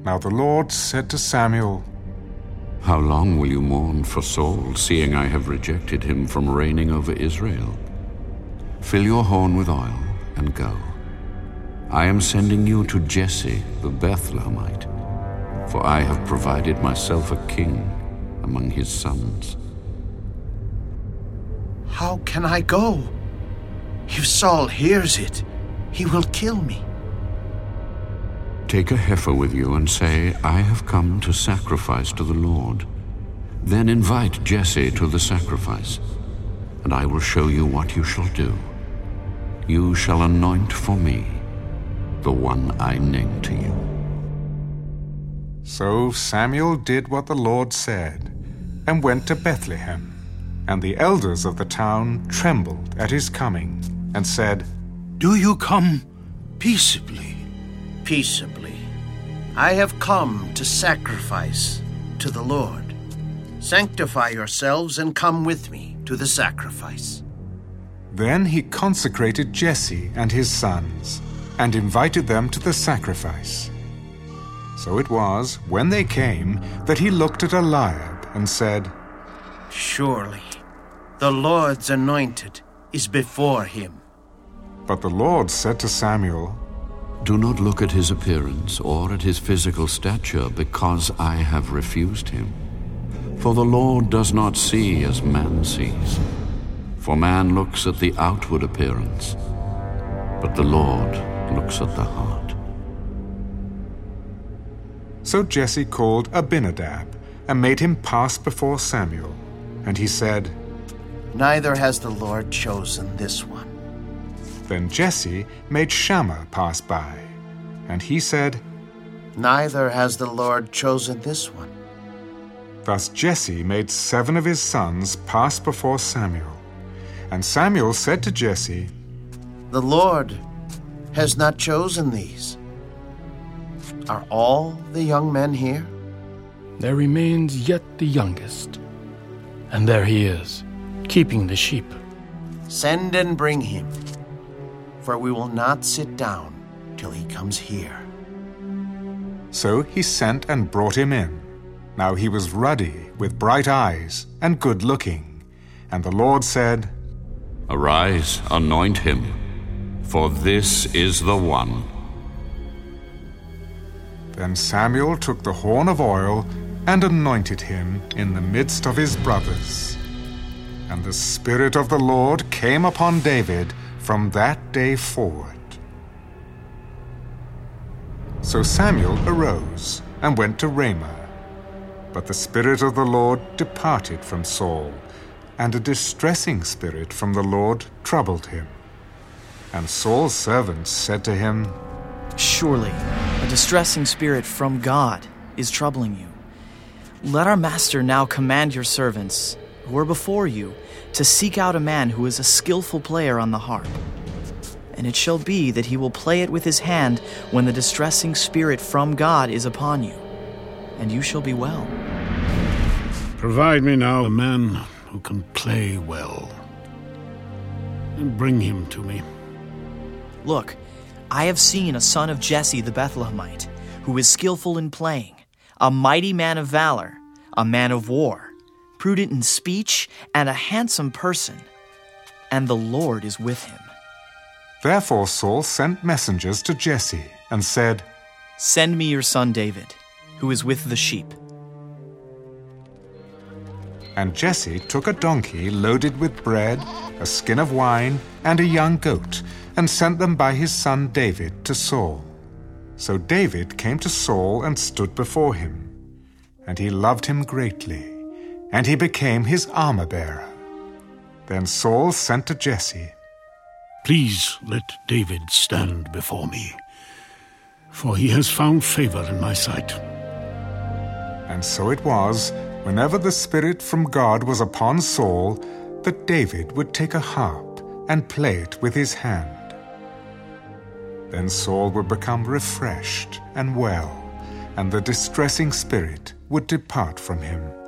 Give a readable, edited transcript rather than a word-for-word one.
Now the Lord said to Samuel, How long will you mourn for Saul, seeing I have rejected him from reigning over Israel? Fill your horn with oil and go. I am sending you to Jesse the Bethlehemite, for I have provided myself a king among his sons. How can I go? If Saul hears it, he will kill me. Take a heifer with you and say, I have come to sacrifice to the Lord. Then invite Jesse to the sacrifice, and I will show you what you shall do. You shall anoint for me the one I name to you. So Samuel did what the Lord said, and went to Bethlehem. And the elders of the town trembled at his coming, and said, Do you come peaceably? Peaceably. I have come to sacrifice to the Lord. Sanctify yourselves and come with me to the sacrifice. Then he consecrated Jesse and his sons, and invited them to the sacrifice. So it was, when they came, that he looked at Eliab and said, Surely the Lord's anointed is before him. But the Lord said to Samuel, Do not look at his appearance or at his physical stature, because I have refused him. For the Lord does not see as man sees. For man looks at the outward appearance, but the Lord looks at the heart. So Jesse called Abinadab, and made him pass before Samuel. And he said, Neither has the Lord chosen this one. Then Jesse made Shammah pass by, and he said, Neither has the Lord chosen this one. Thus Jesse made 7 of his sons pass before Samuel. And Samuel said to Jesse, The Lord has not chosen these. Are all the young men here? There remains yet the youngest, and there he is, keeping the sheep. Send and bring him, for we will not sit down till he comes here. So he sent and brought him in. Now he was ruddy, with bright eyes, and good-looking. And the Lord said, Arise, anoint him, for this is the one. Then Samuel took the horn of oil and anointed him in the midst of his brothers. And the Spirit of the Lord came upon David from that day forward. So Samuel arose and went to Ramah. But the Spirit of the Lord departed from Saul, and a distressing spirit from the Lord troubled him. And Saul's servants said to him, Surely a distressing spirit from God is troubling you. Let our master now command your servants, who are before you, to seek out a man who is a skillful player on the harp. And it shall be that he will play it with his hand when the distressing spirit from God is upon you, and you shall be well. Provide me now a man who can play well, and bring him to me. Look, I have seen a son of Jesse the Bethlehemite, who is skillful in playing, a mighty man of valor, a man of war, prudent in speech, and a handsome person, and the Lord is with him. Therefore Saul sent messengers to Jesse, and said, Send me your son David, who is with the sheep. And Jesse took a donkey loaded with bread, a skin of wine, and a young goat, and sent them by his son David to Saul. So David came to Saul and stood before him. And he loved him greatly, and he became his armor-bearer. Then Saul sent to Jesse, Please let David stand before me, for he has found favor in my sight. And so it was, whenever the Spirit from God was upon Saul, that David would take a harp and play it with his hand. Then Saul would become refreshed and well, and the distressing spirit would depart from him.